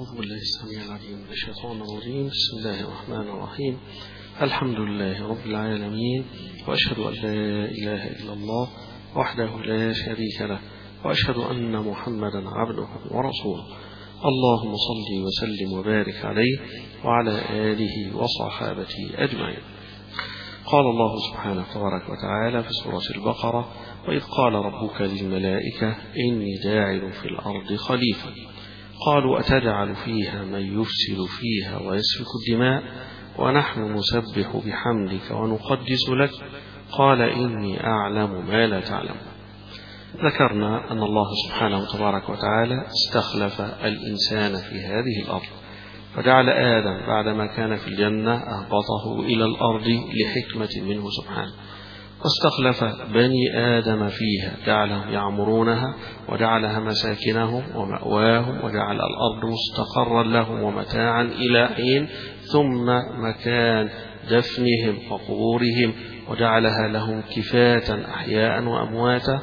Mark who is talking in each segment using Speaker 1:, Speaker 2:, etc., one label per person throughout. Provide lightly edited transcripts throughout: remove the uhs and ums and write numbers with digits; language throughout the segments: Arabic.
Speaker 1: أعوذ بالله السميع العليم من الشيطان الرجيم. بسم الله الرحمن الرحيم. الحمد لله رب العالمين، وأشهد أن لا إله إلا الله وحده لا شريك له، وأشهد أن محمدا عبده ورسوله. اللهم صل وسلم وبارك عليه وعلى آله وصحابته أجمعين. قال الله سبحانه تبارك وتعالى في سورة البقرة: وإذ قال ربك للملائكة إني جاعل في الأرض خليفة قالوا أتجعل فيها من يفسد فيها ويسفك الدماء ونحن نسبح بحمدك ونقدس لك قال إني أعلم ما لا تعلم. ذكرنا أن الله سبحانه تبارك وتعالى استخلف الإنسان في هذه الأرض، فجعل آدم بعدما كان في الجنة أهبطه إلى الأرض لحكمة منه سبحانه، واستخلف بني آدم فيها، جعلهم يعمرونها وجعلها مساكنهم ومأواهم، وجعل الأرض مستقرا لهم ومتاعا إلى حين، ثم مكان دفنهم وقبورهم وجعلها لهم كفاة أحياء وأمواتا،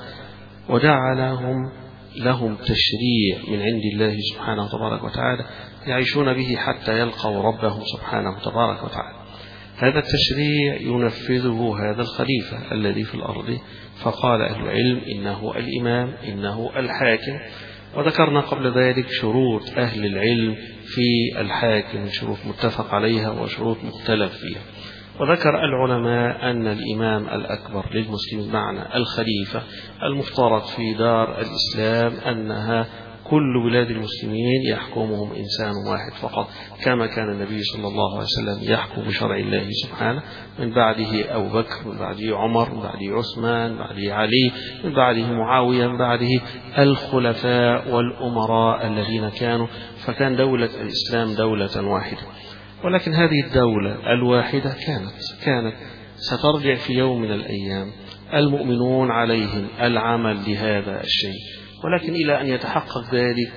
Speaker 1: لهم تشريع من عند الله سبحانه تبارك وتعالى يعيشون به حتى يلقوا ربهم سبحانه تبارك وتعالى. هذا التشريع ينفذه هذا الخليفة الذي في الأرض، فقال أهل العلم إنه الإمام، إنه الحاكم. وذكرنا قبل ذلك شروط أهل العلم في الحاكم، شروط متفق عليها وشروط مختلف فيها. وذكر العلماء أن الإمام الأكبر للمسلمين معنى الخليفة المفترض في دار الإسلام أنها كل بلاد المسلمين يحكمهم إنسان واحد فقط، كما كان النبي صلى الله عليه وسلم يحكم بشرع الله سبحانه، من بعده أبو بكر، من بعده عمر، من بعده عثمان، من بعده علي، من بعده معاوية، من بعده الخلفاء والأمراء الذين كانوا، فكان دولة الإسلام دولة واحدة. ولكن هذه الدولة الواحدة كانت سترجع في يوم من الأيام المؤمنون عليهم العمل لهذا الشيء، ولكن إلى أن يتحقق ذلك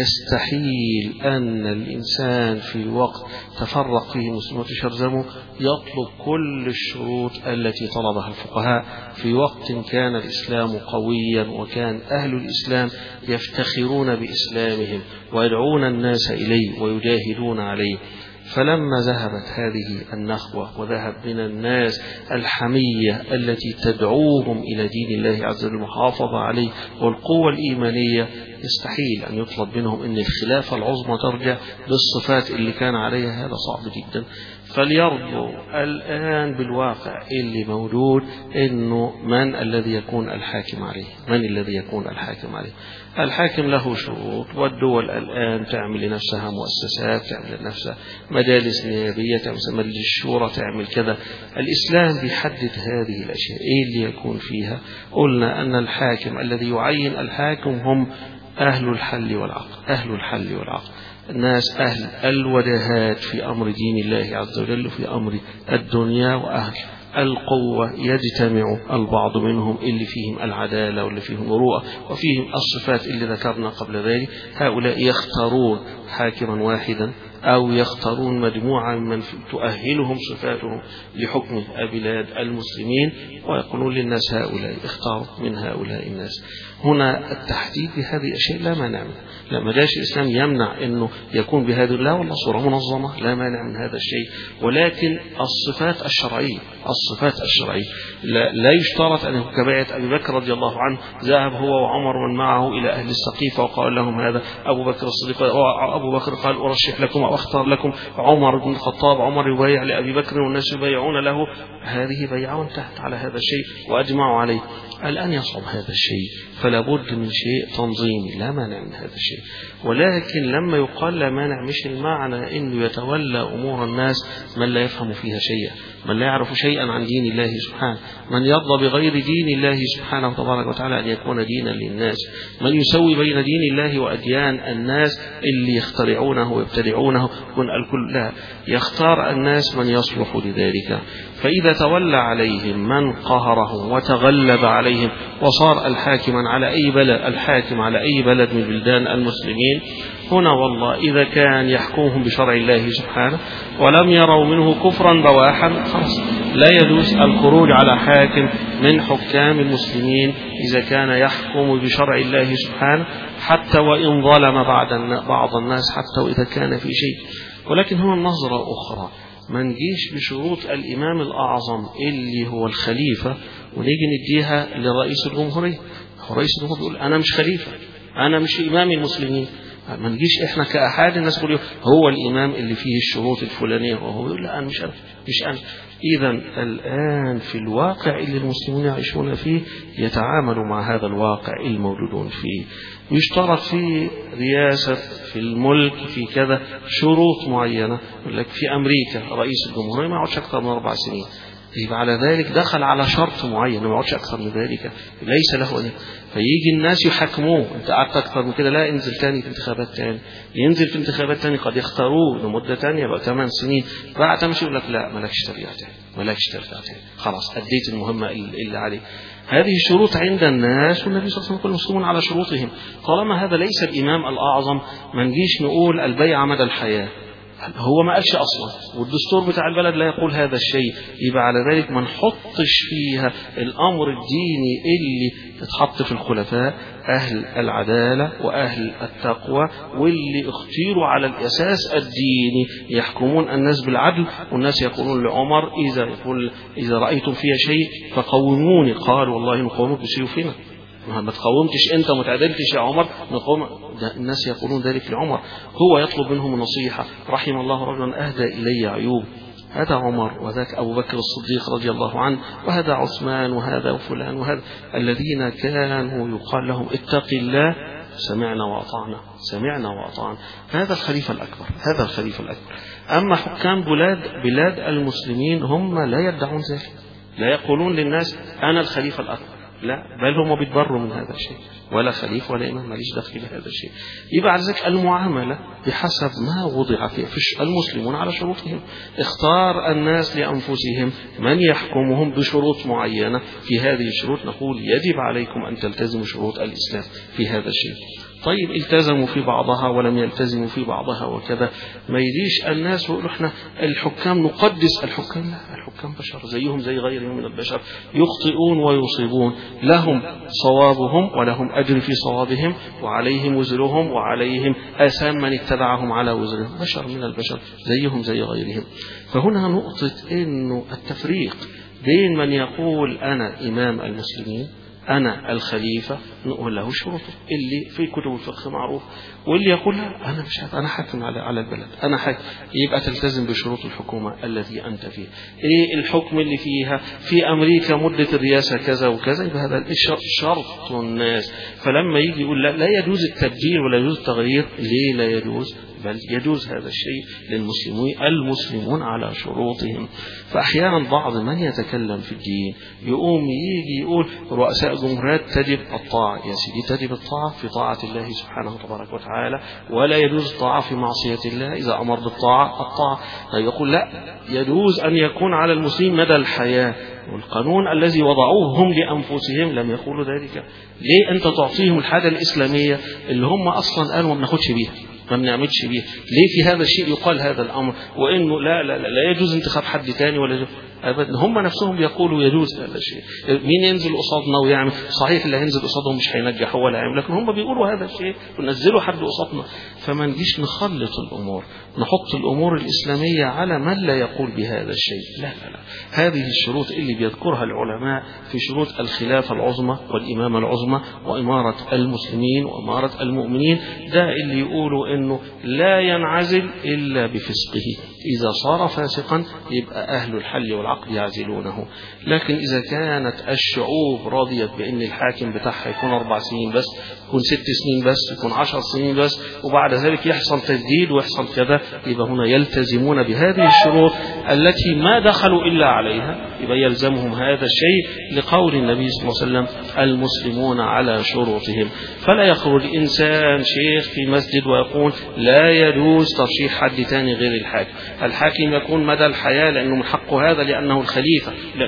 Speaker 1: يستحيل أن الإنسان في وقت تفرق فيه المسلمون وتشرذموا يطلب كل الشروط التي طلبها الفقهاء في وقت كان الإسلام قويا، وكان أهل الإسلام يفتخرون بإسلامهم ويدعون الناس إليه ويجاهدون عليه. فلما ذهبت هذه النخوة وذهب من الناس الحمية التي تدعوهم إلى دين الله عز وجل المحافظة عليه والقوة الإيمانية، يستحيل أن يطلب منهم أن الخلافة العظمى ترجع بالصفات اللي كان عليها، هذا صعب جدا. فليرضوا الآن بالواقع اللي موجود إنه من الذي يكون الحاكم عليه، من الذي يكون الحاكم عليه. الحاكم له شروط، والدول الآن تعمل لنفسها مؤسسات، تعمل لنفسها مجالس نيابية، تعمل مجلس الشورى، تعمل كذا. الإسلام بيحدد هذه الأشياء إيه اللي يكون فيها. قلنا أن الحاكم الذي يعين الحاكم هم أهل الحل والعقد، أهل الحل والعقد، الناس أهل الوجهات في أمر دين الله عز وجل وفي أمر الدنيا، وأهل القوة يجتمع البعض منهم اللي فيهم العدالة واللي فيهم المروءة وفيهم الصفات اللي ذكرنا قبل ذلك. هؤلاء يختارون حاكما واحدا أو يختارون مجموعة من تؤهلهم صفاتهم لحكم بلاد المسلمين، ويقولون للناس هؤلاء اختاروا من هؤلاء الناس. هنا التحديد بهذه الأشياء لا مانع منه، لا مجاش الإسلام يمنع أنه يكون بهذه، لا والله صورة منظمة لا مانع من هذا الشيء، ولكن الصفات الشرعية، الصفات الشرعية لا يشترط أن يكون كبيعة أبي بكر رضي الله عنه ذهب هو وعمر ومن معه إلى أهل السقيفة وقال لهم هذا أبو بكر الصديق، أبو بكر قال أرشح لكم أو أختار لكم عمر بن الخطاب، عمر يبايع لأبي بكر والناس يبايعون له، هذه بيعة وانتهت على هذا الشيء وأجمعوا عليه. الآن يصعب هذا الشيء، فلا بد من شيء تنظيمي، لا مانع من هذا الشيء. ولكن لما يقال لا مانع، مش المعنى أنه يتولى أمور الناس من لا يفهم فيها شيئا، من لا يعرف شيئا عن دين الله سبحانه، من يرضى بغير دين الله سبحانه تبارك وتعالى أن يكون دينا للناس، من يسوي بين دين الله وأديان الناس اللي يخترعونه ويبتدعونه، يكون الكل لا، يختار الناس من يصلح لذلك. فإذا تولى عليهم من قهرهم وتغلب عليهم وصار الحاكما على أي بلد، الحاكم على أي بلد من بلدان المسلمين، هنا والله إذا كان يحكمهم بشرع الله سبحانه ولم يروا منه كفرا بواحا خلاص لا يجوز الخروج على حاكم من حكام المسلمين إذا كان يحكم بشرع الله سبحانه، حتى وإن ظلم بعض الناس، حتى وإذا كان في شيء. ولكن هنا النظرة أخرى، ما نجيش بشروط الإمام الأعظم اللي هو الخليفة ونيجي نديها لرئيس الجمهورية. رئيس الجمهورية يقول أنا مش خليفة، أنا مش إمام المسلمين. ما نجيش إحنا كأحد الناس يقول هو الإمام اللي فيه الشروط الفلانية، وهو يقول لا أنا مش أنا. إذا الآن في الواقع اللي المسلمين يعيشون فيه يتعاملوا مع هذا الواقع الموجودون فيه، ويشترط في رئاسة، في الملك، في كذا شروط معينة. يقول لك في أمريكا رئيس الجمهورية ما يقعدش أكثر من 4 سنين، يبقى على ذلك دخل على شرط معين ما يقعدش أكثر من ذلك، ليس له أن فيجي الناس يحكموه، أنت قعدت أكثر من كده لا انزل تاني في انتخابات تاني، ينزل في انتخابات تاني قد يختاروه لمدة تانية بقى 8 سنين، بعد تمشي يقول لك لا مالكش ترجع تاني، مالكش ترجع تاني، خلاص أديت المهمة اللي عليك. هذه الشروط عند الناس، والنبي صلى الله عليه وسلم يقول المسلمون على شروطهم. طالما هذا ليس الإمام الأعظم ما نجيش نقول البيعة مدى الحياة، هو ما قالش أصلا، والدستور بتاع البلد لا يقول هذا الشيء، يبقى على ذلك ما نحطش فيها الأمر الديني اللي اتحط في الخلفاء أهل العدالة وأهل التقوى، واللي اختيروا على الأساس الديني يحكمون الناس بالعدل. والناس يقولون لعمر إذا رأيتم فيها شيء فقوموني، قال والله نقومك بسيوفنا، ما تقومتش انت ما تعدلتش يا عمر نقوم. الناس يقولون ذلك لعمر، هو يطلب منهم النصيحة. رحم الله رجلا أهدى إلي عيوب، هذا عمر وذاك أبو بكر الصديق رضي الله عنه، وهذا عثمان وهذا وفلان وهذا، الذين كانوا يقال لهم اتق الله، سمعنا وأطعنا، سمعنا وأطعنا. هذا الخليفة الأكبر، هذا الخليفة الأكبر. أما حكام بلاد المسلمين هم لا يدعون ذلك، لا يقولون للناس أنا الخليفة الأكبر، لا، بل هم بيتبروا من هذا الشيء، ولا خليفة ولا إمام ماليش دخل بهذا الشيء. يبقى على ذلك المعاملة بحسب ما وضع فيه المسلمون على شروطهم. اختار الناس لأنفسهم من يحكمهم بشروط معينة، في هذه الشروط نقول يجب عليكم أن تلتزموا شروط الإسلام في هذا الشيء. طيب التزموا في بعضها ولم يلتزموا في بعضها وكذا، ما يجيش الناس ويقولوا احنا الحكام نقدس الحكام، لا، الحكام بشر زيهم زي غيرهم من البشر، يخطئون ويصيبون، لهم صوابهم ولهم أجر في صوابهم، وعليهم وزرهم وعليهم آثام من اتبعهم على وزرهم، بشر من البشر زيهم زي غيرهم. فهنا نقطة إنه التفريق بين من يقول أنا إمام المسلمين، أنا الخليفة، نقول له شروطه اللي في كتب الفقه معروف، واللي يقول لا أنا مش أنا حاكم على البلد، أنا حاكم، يبقى تلتزم بشروط الحكومة التي أنت فيها. إيه الحكم اللي فيها؟ في أمريكا مدة الرئاسة كذا وكذا، يبقى هذا شرط الناس. فلما يجي يقول لا يجوز التبديل ولا يجوز التغيير، ليه لا يجوز؟ بل يجوز هذا الشيء المسلمون على شروطهم. فأحيانا بعض من يتكلم في الدين يقوم يجي يقول رؤساء جمهوريات تجب الطاعة، يا سيدي تجب الطاعة في طاعة الله سبحانه تبارك وتعالى، ولا يجوز الطاعة في معصية الله، إذا أمر بالطاعة الطاعة. يقول لا، يجوز أن يكون على المسلمين مدى الحياة، والقانون الذي وضعوه هم لأنفسهم لم يقولوا ذلك. ليه أنت تعطيهم الحاجة الإسلامية اللي هم أصلا قالوا ما بناخدش بيها، ما بنعملش بيه؟ ليه في هذا الشيء يقال هذا الأمر، وإنه لا يجوز انتخاب حد تاني ولا يجوز أبدا؟ هم نفسهم بيقولوا يجوز هذا الشيء. مين ينزل قصادنا ويعمل؟ صحيح اللي هينزل قصادهم مش هينجح ولا يعمل، لكن هم بيقولوا هذا الشيء ونزلوا حد قصادنا. فما نجيش نخلط الأمور، نحط الأمور الإسلامية على من لا يقول بهذا الشيء. لا، هذه الشروط اللي بيذكرها العلماء في شروط الخلافة العظمى والإمامة العظمى وإمارة المسلمين وإمارة المؤمنين، ده اللي يقولوا إنه لا ينعزل إلا بفسقه، إذا صار فاسقا يبقى أهل الحل والعقد يعزلونه. لكن إذا كانت الشعوب رضيت بأن الحاكم بتاعها يكون 4 سنين بس، يكون 6 سنين بس، يكون 10 سنين بس، وبعد ذلك يحصل تجديد ويحصل كذا، يبقى هنا يلتزمون بهذه الشروط التي ما دخلوا إلا عليها، يبقى يلزمهم هذا الشيء لقول النبي صلى الله عليه وسلم المسلمون على شروطهم. فلا يخرج إنسان شيخ في مسجد ويقول لا يجوز ترشيح حد ثاني غير الحاكم، الحاكم يكون مدى الحياة لأنه من حقه هذا لأنه الخليفة، لا،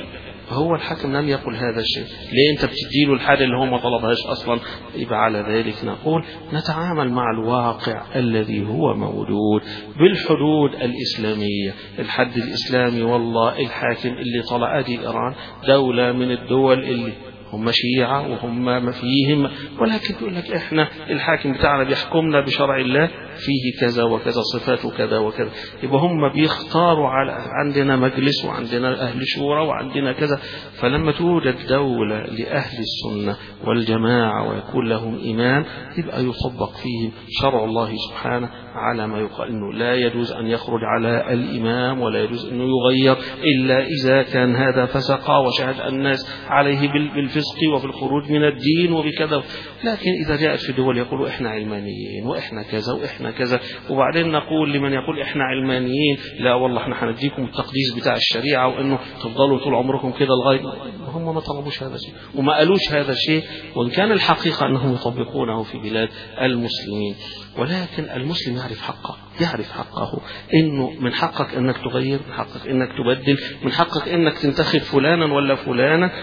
Speaker 1: فهو الحاكم لم يقل هذا الشيء، ليه أنت بتديله الحاجة اللي هو ما طلبهاش أصلا؟ يبقى على ذلك نقول نتعامل مع الواقع الذي هو موجود بالحدود الإسلامية. الحد الإسلامي والله الحاكم اللي طلع أدي إيران دولة من الدول اللي هم شيعة وهم ما فيهم، ولكن يقول لك احنا الحاكم بتاعنا بيحكمنا بشرع الله فيه كذا وكذا صفاته كذا وكذا. يبقى هم بيختاروا عندنا مجلس وعندنا أهل شورى وعندنا كذا. فلما توجد دولة لأهل السنة والجماعة ويكون لهم إمام يبقى يطبق فيهم شرع الله سبحانه على ما يقال إنه لا يجوز أن يخرج على الإمام ولا يجوز أنه يغير إلا إذا كان هذا فسق وشهد الناس عليه بالفسق وبالخروج من الدين وبكذا. لكن إذا جاءت في دول يقولوا إحنا علمانيين وإحنا كذا وإحنا كذا، وبعدين نقول لمن يقول إحنا علمانيين لا والله إحنا هنديكم التقديس بتاع الشريعة وإنه تفضلوا طول عمركم كذا لغاية. هم ما طلبوش هذا الشيء وما قالوش هذا الشيء، وإن كان الحقيقة أنهم يطبقونه في بلاد المسلمين. ولكن المسلم يعرف حقه، يعرف حقه، إنه من حقك أنك تغير، من حقك أنك تبدل، من حقك أنك تنتخب فلانا ولا فلانا.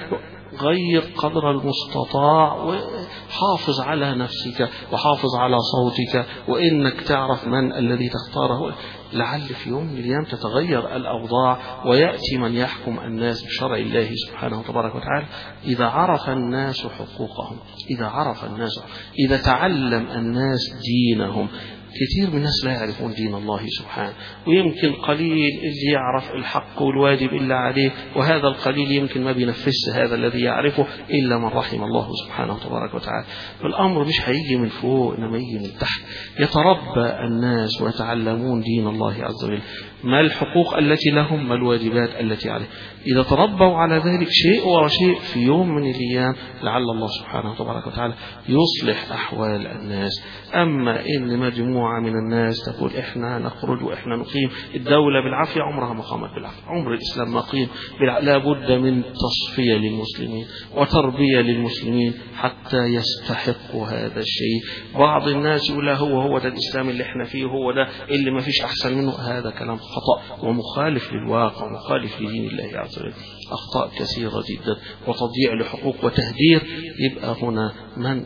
Speaker 1: غير قدر المستطاع وحافظ على نفسك وحافظ على صوتك، وإنك تعرف من الذي تختاره، لعل في يوم من الأيام تتغير الأوضاع ويأتي من يحكم الناس بشرع الله سبحانه وتبارك وتعالى. إذا عرف الناس حقوقهم، إذا عرف الناس، إذا تعلم الناس دينهم. كثير من الناس لا يعرفون دين الله سبحانه، ويمكن قليل اللي يعرف الحق والواجب إلا عليه، وهذا القليل يمكن ما بينفذش هذا الذي يعرفه إلا من رحم الله سبحانه وتبارك وتعالى. فالأمر مش هيجي من فوق إنما يجي من تحت. يتربى الناس ويتعلمون دين الله عز وجل، ما الحقوق التي لهم، ما الواجبات التي عليهم. إذا تربوا على ذلك شيء ورا شيء في يوم من الأيام لعل الله سبحانه وتبارك وتعالى يصلح أحوال الناس. أما إن مجموعة من الناس تقول إحنا نخرج وإحنا نقيم الدولة بالعافية، عمرها ما قامت بالعافية، عمر الإسلام ما قيم. لا بد من تصفية للمسلمين وتربية للمسلمين حتى يستحقوا هذا الشيء. بعض الناس يقول لا هو ده الإسلام اللي إحنا فيه، هو ده اللي ما فيش أحسن منه. هذا كلام خطأ ومخالف للواقع ومخالف لدين الله عز وجل. أخطاء كثيرة جدا وتضييع لحقوق وتهدير. يبقى هنا من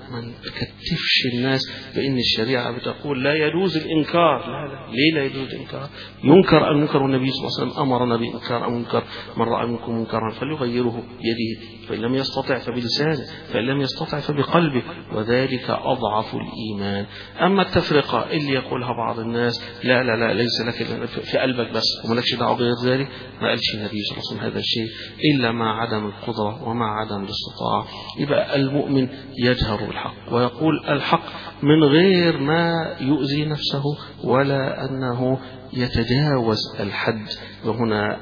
Speaker 1: تكتفش الناس بأن الشريعة بتقول لا يجوز الإنكار. لا ليه لا يجوز الإنكار؟ ينكر المنكر، والنبي صلى الله عليه وسلم أمرنا بإنكار المنكر. من رأى منكم منكرا فليغيره بيده، فإن لم يستطع فبلسانه، فإن لم يستطع فبقلبه، وذلك أضعف الإيمان. أما التفرقة اللي يقولها بعض الناس لا لا لا ليس لك في قلبك بس وملكش دعوة بغير ذلك، ما قالش النبي صلى الله عليه وسلم هذا الشيء إلا مع عدم القدرة ومع عدم الاستطاعة. يبقى المؤمن يجهر بالحق ويقول الحق من غير ما يؤذي نفسه ولا أنه يتجاوز الحد. وهنا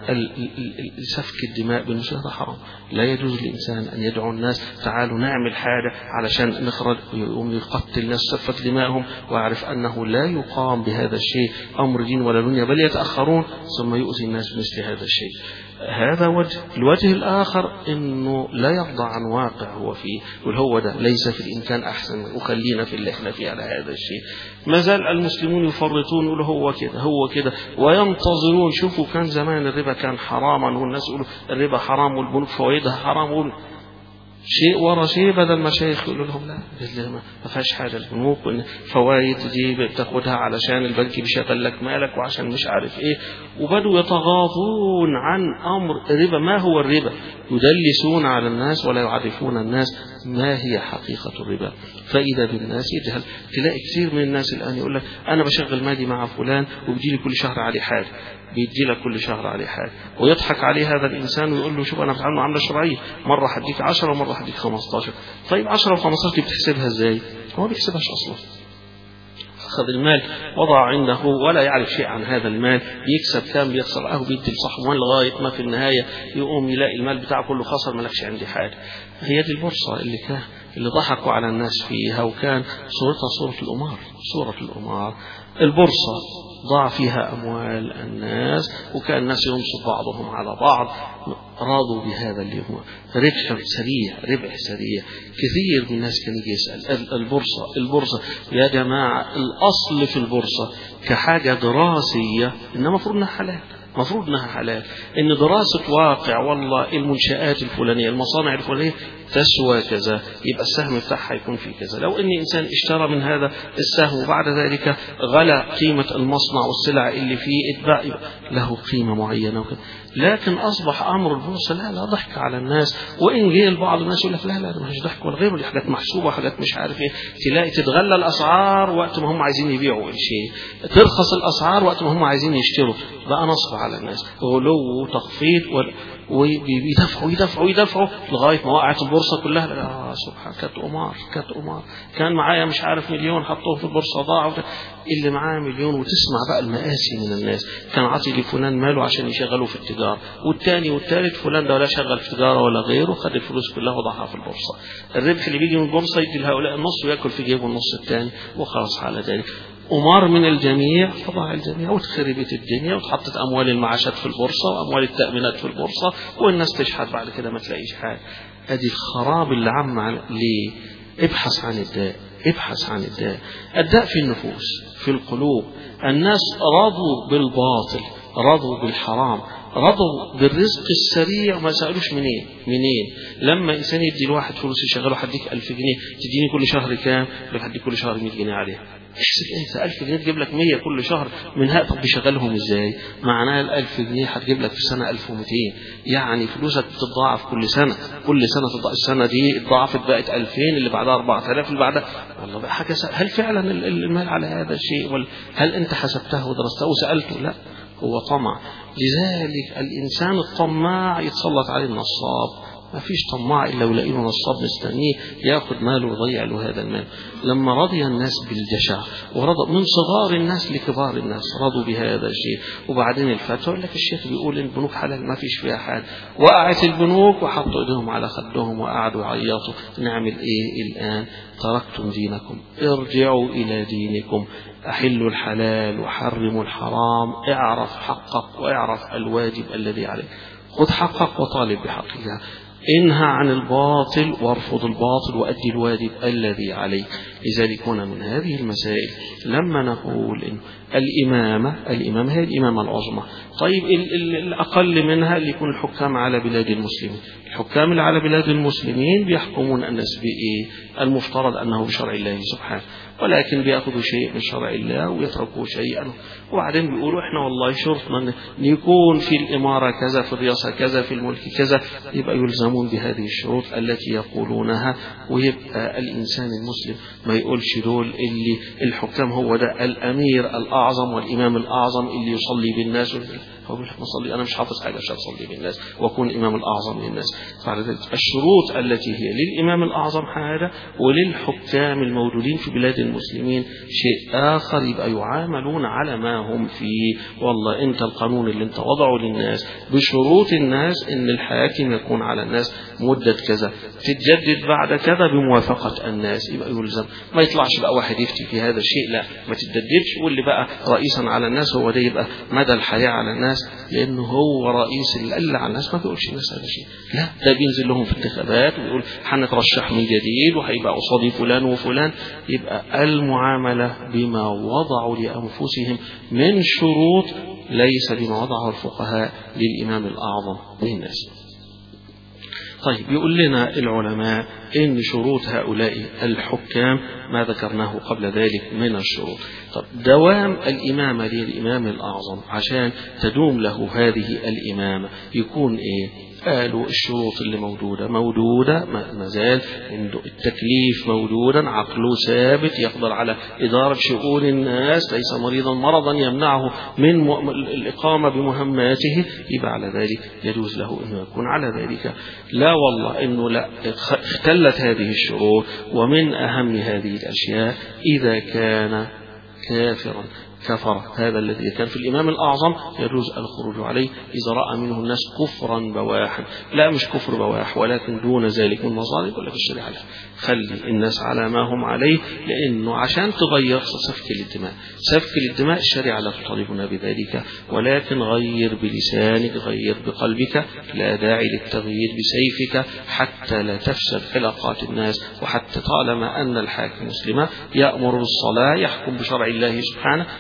Speaker 1: سفك الدماء بالنسبة هذا حرام. لا يجوز للإنسان أن يدعو الناس تعالوا نعمل حاجة علشان نخرج ويقوم يقتل الناس سفك دمائهم، ويعرف أنه لا يقام بهذا الشيء أمر دين ولا دنيا، بل يتأخرون ثم يؤذي الناس بمثل هذا الشيء. هذا وجه. الوجه الآخر إنه لا يرضى عن واقع هو فيه، والهو ده ليس في الإمكان أحسن وخلينا في اللي احنا فيه على هذا الشيء. ما زال المسلمون يفرطون يقولوا هو كده هو كده وينتظرون. شوفوا كان زمان الربا كان حراما والناس يقولوا الربا حرام والبنوك فوائدها حرام، شيء ورا شيء، بدل ما شيخ يقولوا لهم لا ما فيهاش حاجه، البنوك فوائد دي بتاخدها علشان البنك بيشغل لك مالك وعشان مش عارف ايه، وبدوا يتغاضون عن امر الربا. ما هو الربا؟ يدلسون على الناس ولا يعرفون الناس ما هي حقيقه الربا. فاذا بالناس يجهل. تلاقي كثير من الناس الان يقول لك انا بشغل مالي مع فلان وبيجي لي كل شهر عليه حاجه، بيدي لك كل شهر عليه حاجة، ويضحك عليه هذا الإنسان ويقول له شوف أنا بتعامل معاملة شرعية، مرة هديك 10 ومرة هديك 15. طيب 10 و15 دي بتحسبها إزاي؟ هو ما بيحسبهاش أصلا. أخذ المال وضع عنده ولا يعرف شيء عن هذا المال، بيكسب كام بيخسر، بيدي لصاحبه لغاية ما في النهاية يقوم يلاقي المال بتاعه كله خسر، ملكش عندي حاجة. هي دي البورصة اللي ضحكوا على الناس فيها، وكان صورتها صورة الأمار. البورصة ضاع فيها أموال الناس، وكان الناس ينصب بعضهم على بعض، راضوا بهذا اللي هو ربح سريع. كثير من الناس كان يجي يسأل البورصة يا جماعة، الأصل في البورصة كحاجة دراسية إنما المفروض إنها حلال، مفروض انها حلال. ان دراسة واقع والله المنشآت الفلانية المصانع الفلانية تسوى كذا، يبقى السهم بتاعها يكون في كذا. لو ان انسان اشترى من هذا السهم وبعد ذلك غلى قيمة المصنع والسلع اللي فيه اتباع له قيمة معينة وكذا. لكن اصبح امر البورصة لا ضحك على الناس. وان جه البعض الناس يقول لك لا ده مش ضحك ولا غيره، دي حاجات محسوبة وحاجات مش عارف ايه. تلاقي تتغلى الاسعار وقت ما هم عايزين يبيعوا شيء، ترخص الاسعار وقت ما هم عايزين يشتروا. بقى نصب على الناس، غلو وتخفيض ويدفعوا لغايه ما وقعت البورصه كلها. سبحان، كانت قمار. كان معايا مش عارف مليون حطوه في البورصه ضاع، اللي معاه مليون. وتسمع بقى المآسي من الناس، كان عاطي لفلان ماله عشان يشغله في التجاره، والثاني والثالث فلان ده ولا شغل في تجاره ولا غيره، خد الفلوس كلها وضعها في البورصه. الربح اللي بيجي من البورصه يدي لهؤلاء النص وياكل في جيبه النص الثاني وخلاص على ذلك. أمار من الجميع، فضاع الجميع، وتخربت الدنيا وتحطت أموال المعاشات في البورصة وأموال التأمينات في البورصة، والناس تشحت بعد كده ما تلاقيش حاجة. أدي الخراب اللي ليه؟ ابحث عن الداء، ابحث عن الداء. الداء في النفوس، في القلوب. الناس رضوا بالباطل، رضوا بالحرام، رضوا بالرزق السريع وما سألوش منين. لما إنسان يدي الواحد فلوس يشغله، حديك 1000 جنيه، تديني كل شهر كام؟ يقول حديك كل شهر 100 جنيه عليها. احسب انت 1000 جنيه تجيب لك 100 كل شهر منها. طب بيشغلهم ازاي؟ معناها ال 1000 جنيه هتجيب لك في سنة 1200، يعني فلوسك بتتضاعف كل سنة تضاعف. السنة دي اتضاعفت بقت 2000، اللي بعدها 4000، اللي بعدها والله بقى حاجة هل فعلا المال على هذا الشيء؟ هل انت حسبته ودرسته وسألته؟ لا، هو طمع. لذلك الإنسان الطماع يتسلط عليه النصاب. ما فيش طماع إلا ولاقيه نصاب مستنيه يأخذ ماله ويضيع له هذا المال. لما رضي الناس بالجشع، ورضى من صغار الناس لكبار الناس، رضوا بهذا الشيء. وبعدين الفتوى يقول لك الشيخ بيقول إن البنوك حلال، ما فيش فيها حاجة. وقعت البنوك وحطوا إيديهم على خدهم وقعدوا يعيطوا. نعمل إيه الآن؟ تركتم دينكم، ارجعوا إلى دينكم، أحلوا الحلال وحرموا الحرام، اعرف حقك واعرف الواجب الذي عليك، خذ حقك وطالب بحقك، انهى عن الباطل وارفض الباطل وأدي الواجب الذي عليك. لذلك هنا من هذه المسائل لما نقول إن الإمامة هي الإمامة العظمى. طيب الأقل منها اللي يكون الحكام على بلاد المسلمين. الحكام اللي على بلاد المسلمين بيحكمون الناس بإيه؟ المفترض أنه بشرع الله سبحانه، ولكن بيأخذوا شيء من شرع الله ويتركوا شيئا، وبعدين بيقولوا احنا والله شرطنا يكون في الإمارة كذا، في الرئاسة كذا، في الملك كذا. يبقى يلزمون بهذه الشروط التي يقولونها. ويبقى الإنسان المسلم ما يقولش دول اللي الحكام هو ده الأمير الأعظم والإمام الأعظم اللي يصلي بالناس. هو بيقول لك مصلي، أنا مش حافظ حاجة عشان أصلي بالناس وأكون الإمام الأعظم للناس. فعلى ذلك الشروط التي هي للإمام الأعظم حاجة، وللحكام الموجودين في بلاد المسلمين شيء آخر. يبقى يعاملون على ما هم فيه. والله أنت القانون اللي أنت وضعه للناس بشروط الناس إن الحاكم يكون على الناس مدة كذا، تتجدد بعد كذا بموافقة الناس، يبقى يلزم. ما يطلعش بقى واحد يفتي في هذا الشيء، لا ما تتجددش. واللي بقى رئيسا على الناس هو ده يبقى مدى الحياة على الناس، لأنه هو رئيس اللي قل على الناس. ما بيقولش الناس هذا الشيء، لا ده بينزل لهم في انتخابات ويقول هنترشح من جديد وهيبقى قصادي فلان وفلان. يبقى المعاملة بما وضعوا لأنفسهم من شروط، ليس بما وضعه الفقهاء للإمام الأعظم للناس. طيب يقول لنا العلماء إن شروط هؤلاء الحكام ما ذكرناه قبل ذلك من الشروط. طب دوام الإمامة للإمام الأعظم عشان تدوم له هذه الإمامة يكون إيه؟ قالوا الشروط اللي موجودة ما زال عنده التكليف موجودا، عقله ثابت، يقدر على إدارة شؤون الناس، ليس مريضا مرضا يمنعه من الإقامة بمهماته. يبقى على ذلك يجوز له أنه يكون على ذلك. لا والله أنه لا، اختلت هذه الشروط. ومن أهم هذه الأشياء إذا كان كافرا كفر، هذا الذي كان في الإمام الأعظم يجوز الخروج عليه إذا رأى منه الناس كفرا بواحا. لا مش كفر بواح، ولكن دون ذلك من مظالم. يقول لك الشريعة لا، خلي الناس على ما هم عليه، لأنه عشان تغير سفك الدماء الشريعة لا تطالبنا بذلك، ولكن غير بلسانك، غير بقلبك، لا داعي للتغيير بسيفك حتى لا تفسد علاقات الناس. وحتى طالما أن الحاكم مسلم يأمر بالصلاة، يحكم بشرع الله سبحانه،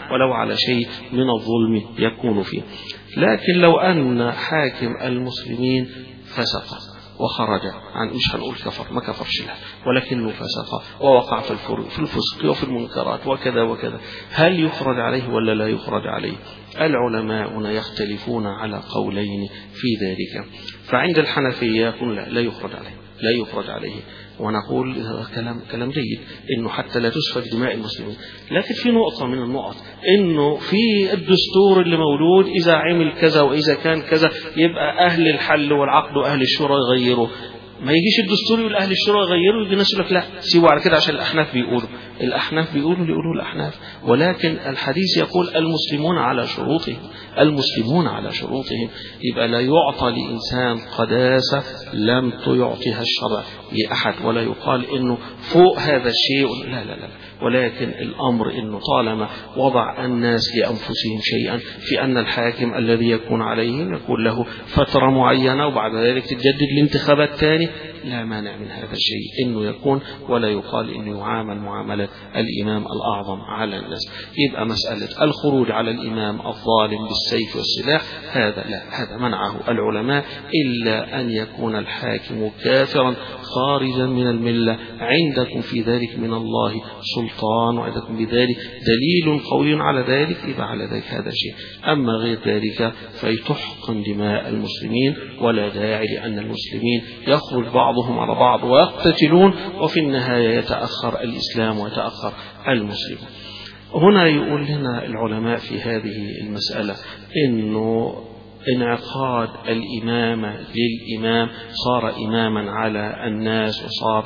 Speaker 1: ولو على شيء من الظلم يكون فيه. لكن لو أن حاكم المسلمين فسق وخرج عن، مش هنقول كفر، ما كفرش له، ولكنه فسق ووقع في الفسق وفي المنكرات وكذا وكذا، هل يخرج عليه ولا لا يخرج عليه؟ العلماء يختلفون على قولين في ذلك. فعند الحنفية يقول لا يخرج عليه، لا يخرج عليه، ونقول كلام جيد إنه حتى لا تسفك دماء المسلمين. لكن في نقطة من النقط، إنه في الدستور اللي مولود إذا عمل كذا وإذا كان كذا يبقى أهل الحل والعقد وأهل الشورى يغيروا. ما يجيش الدستور يقول أهل الشورى يغيروا، يجي الناس يقول لك لا سيبوا على كده عشان الأحناف بيقولوا. الأحناف بيقولوا اللي يقولوا الأحناف، ولكن الحديث يقول المسلمون على شروطهم، المسلمون على شروطهم. يبقى لا يعطى لإنسان قداسة لم يعطيها الشرع لأحد، ولا يقال إنه فوق هذا الشيء، لا لا لا، ولكن الأمر إنه طالما وضع الناس لأنفسهم شيئا في أن الحاكم الذي يكون عليهم يكون له فترة معينة وبعد ذلك تتجدد الانتخابات تاني، لا مانع من هذا الشيء إنه يكون، ولا يقال إنه يعامل معاملة الإمام الأعظم على الناس. يبقى مسألة الخروج على الإمام الظالم بالسيف والسلاح هذا لا، هذا منعه العلماء، إلا أن يكون الحاكم كافرا خارجا من الملة، عندكم في ذلك من الله سلطان وعندكم بذلك دليل قوي على ذلك، يبقى على ذلك هذا شيء. أما غير ذلك فيتحقن دماء المسلمين، ولا داعي لأن المسلمين يخرج بعضهم على بعض ويقتتلون، وفي النهاية يتأخر الإسلام ويتأخر المسلمون. هنا يقول لنا العلماء في هذه المسألة إنه انعقاد الإمامة للإمام صار إماما على الناس وصار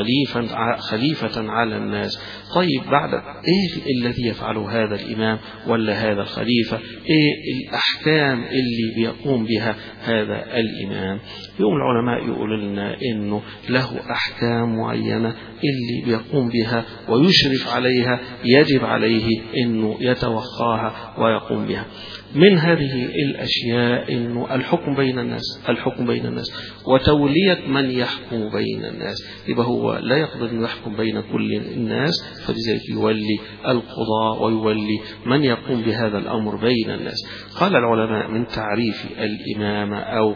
Speaker 1: خليفة على الناس. طيب بعد إيه الذي يفعله هذا الإمام ولا هذا الخليفة؟ إيه الأحكام اللي بيقوم بها هذا الإمام؟ يوم العلماء يقول لنا إنه له أحكام معينة اللي بيقوم بها ويشرف عليها، يجب عليه إنه يتوخاها ويقوم بها. من هذه الأشياء إنه الحكم بين الناس، الحكم بين الناس وتولية من يحكم بين الناس. يبقى هو لا يقدر أن يحكم بين كل الناس، فلذلك يولي القضاء ويولي من يقوم بهذا الأمر بين الناس. قال العلماء من تعريف الإمامة أو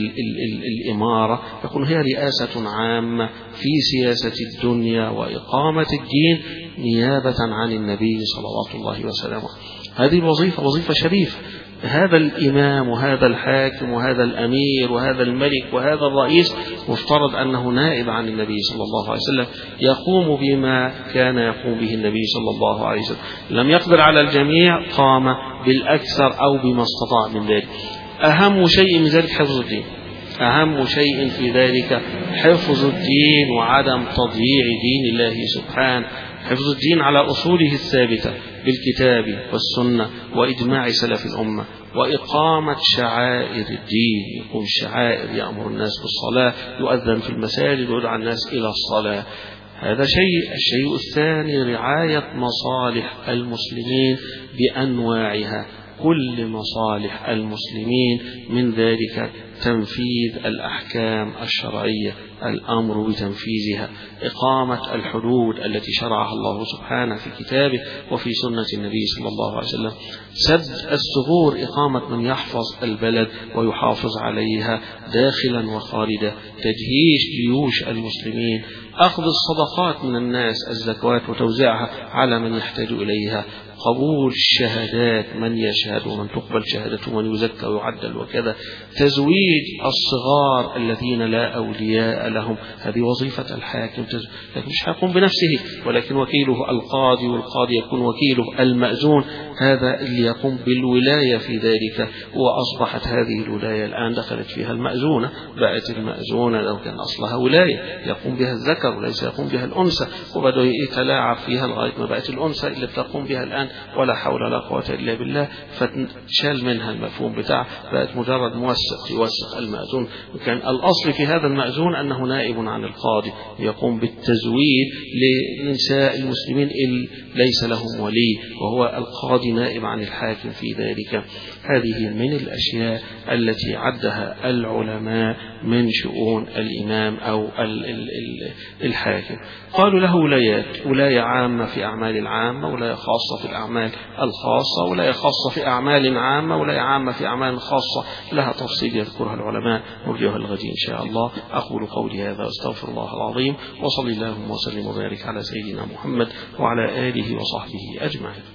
Speaker 1: الإمارة يقول هي رئاسة عامة في سياسة الدنيا وإقامة الدين نيابة عن النبي صلوات الله وسلامه. هذه الوظيفة وظيفة شريفة. هذا الإمام وهذا الحاكم وهذا الأمير وهذا الملك وهذا الرئيس مفترض أنه نائب عن النبي صلى الله عليه وسلم، يقوم بما كان يقوم به النبي صلى الله عليه وسلم. لم يقدر على الجميع، قام بالأكثر أو بما استطاع من ذلك. أهم شيء من ذلك حفظ الدين، أهم شيء في ذلك حفظ الدين وعدم تضييع دين الله سبحانه، حفظ الدين على أصوله الثابتة بالكتاب والسنة وإجماع سلف الأمة، وإقامة شعائر الدين. يقوم الشعائر، يأمر الناس بالصلاة، يؤذن في المساجد ويدعى الناس إلى الصلاة. هذا شيء. الشيء الثاني رعاية مصالح المسلمين بأنواعها، كل مصالح المسلمين، من ذلك تنفيذ الأحكام الشرعية، الأمر بتنفيذها، إقامة الحدود التي شرعها الله سبحانه في كتابه وفي سنة النبي صلى الله عليه وسلم، سد الثغور، إقامة من يحفظ البلد ويحافظ عليها داخلا وخارجا، تجهيز جيوش المسلمين، أخذ الصدقات من الناس، الزكوات، وتوزيعها على من يحتاج إليها، قبول الشهادات، من يشهد ومن تقبل شهادته ومن يزكى ويعدل وكذا، تزويج الصغار الذين لا أولياء لهم. هذه وظيفة الحاكم، لكن مش حيقوم بنفسه، ولكن وكيله القاضي، والقاضي يكون وكيله المأذون، هذا اللي يقوم بالولاية في ذلك. وأصبحت هذه الولاية الآن دخلت فيها المأذونة، بقت المأذونة لو كان أصلها ولاية يقوم بها الذكر وليس يقوم بها الأنثى، وبدأ يتلاعب فيها لغاية ما بقت الأنثى اللي بتقوم بها الآن، ولا حول ولا قوة إلا بالله. فتشال منها المفهوم بتاع، بقت مجرد موثق يوثق يوثق المأذون. كان الأصل في هذا المأذون أنه نائب عن القاضي يقوم بالتزويد لنساء المسلمين ليس لهم ولي، وهو القاضي نائب عن الحاكم في ذلك. هذه من الأشياء التي عدها العلماء من شؤون الإمام أو الحاكم. قالوا له ولايات: ولاية عامة في أعمال العامة، ولاية خاصة في الأعمال الخاصة، ولاية خاصة في أعمال عامة، ولاية عامة في أعمال خاصة، لها تفصيل يذكرها العلماء نرجوها الغد إن شاء الله. أقول قولي هذا واستغفر الله العظيم، وصلي اللهم وسلم وبارك على سيدنا محمد وعلى آله وصحبه أجمعين.